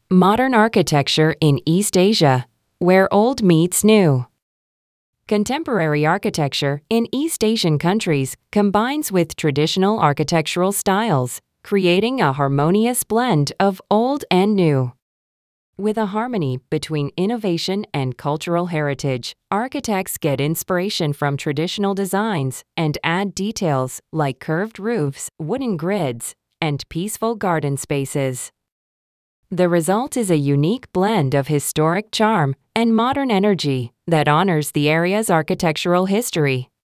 Modern architecture in East Asia, where old meets new. Contemporary architecture in East Asian countries combines with traditional architectural styles, creating a harmonious blend of old and new. With a harmony between innovation and cultural heritage, architects get inspiration from traditional designs and add details like curved roofs, wooden grids, and peaceful garden spaces. The result is a unique blend of historic charm and modern energy that honors the area's architectural history.